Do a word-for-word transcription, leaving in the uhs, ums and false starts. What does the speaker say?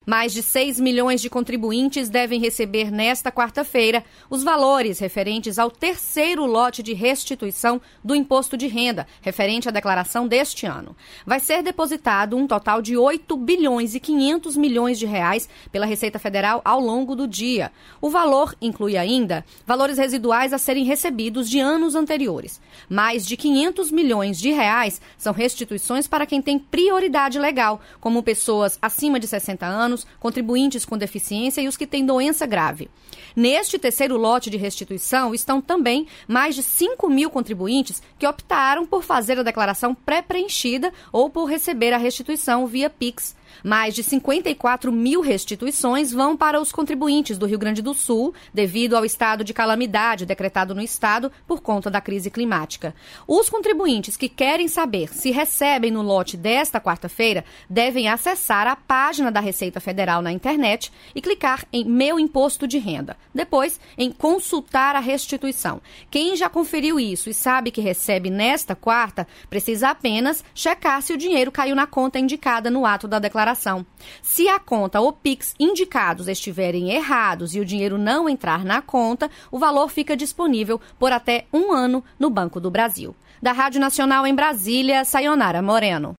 Mais de seis milhões de contribuintes devem receber nesta quarta-feira os valores referentes ao terceiro lote de restituição do imposto de renda, referente à declaração deste ano. Vai ser depositado um total de oito bilhões e quinhentos milhões de reais pela Receita Federal ao longo do dia. O valor inclui ainda valores residuais a serem recebidos de anos anteriores. Mais de quinhentos milhões de reais são restituições para quem tem prioridade legal, como pessoas acima de sessenta anos, contribuintes com deficiência e os que têm doença grave. Neste terceiro lote de restituição estão também mais de cinco mil contribuintes que optaram por fazer a declaração pré-preenchida ou por receber a restituição via Pix. Mais de cinquenta e quatro mil restituições vão para os contribuintes do Rio Grande do Sul, devido ao estado de calamidade decretado no estado por conta da crise climática. Os contribuintes que querem saber se recebem no lote desta quarta-feira devem acessar a página da Receita Federal na internet e clicar em Meu Imposto de Renda. Depois, em Consultar a Restituição. Quem já conferiu isso e sabe que recebe nesta quarta, precisa apenas checar se o dinheiro caiu na conta indicada no ato da declaração. Se a conta ou Pix indicados estiverem errados e o dinheiro não entrar na conta, o valor fica disponível por até um ano no Banco do Brasil. Da Rádio Nacional em Brasília, Sayonara Moreno.